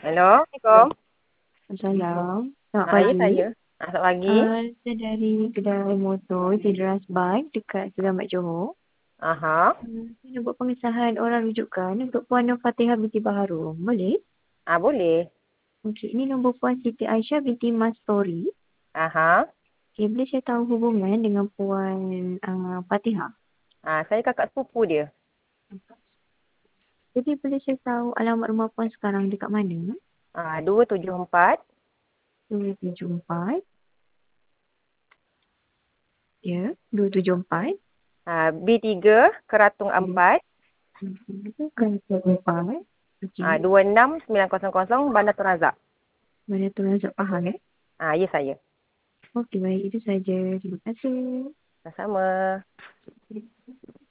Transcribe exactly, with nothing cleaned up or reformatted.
Hello, Assalamualaikum. Salam. Selamat Ah, ya pagi. saya. Ah, selamat pagi. Uh, saya dari kedai motor Tidras Bike dekat Selamat Johor. Aha. Uh, saya nak buat pengesahan orang rujukan untuk Puan Nur Fatihah binti Baharum. Boleh? Ah, boleh. Okey, ini nombor Puan Siti Aisyah binti Mas Tori. Aha. Okay, boleh saya tahu hubungan dengan Puan uh, Fatihah? Ah, saya kakak sepupu dia. Jadi boleh saya tahu alamat rumah Puan sekarang dekat mana? Ah, dua tujuh empat. dua tujuh empat. Ya, dua tujuh empat. Ah, B tiga, Keratung empat. Kan empat. Ah, Okey. dua enam sembilan kosong kosong, Bandar Tun Razak. Mana tu Razak faham eh? Ah, ya saya. Okey, baik. Itu saja. Terima kasih. Sama-sama.